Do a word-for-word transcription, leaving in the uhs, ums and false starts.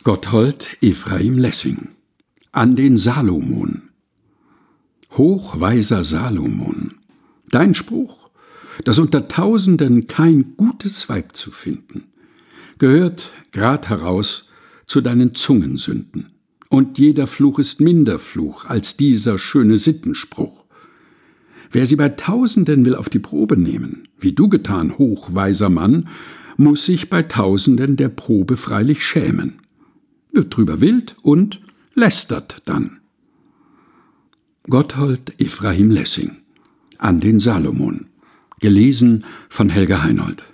Gotthold Ephraim Lessing. An den Salomon. Hochweiser Salomon, dein Spruch, dass unter Tausenden kein gutes Weib zu finden, gehört grad heraus zu deinen Zungensünden. Und jeder Fluch ist minder Fluch als dieser schöne Sittenspruch. Wer sie bei Tausenden will auf die Probe nehmen, wie du getan, hochweiser Mann, muss sich bei Tausenden der Probe freilich schämen, wird drüber wild und lästert dann. Gotthold Ephraim Lessing. An den Salomon. Gelesen von Helga Heinold.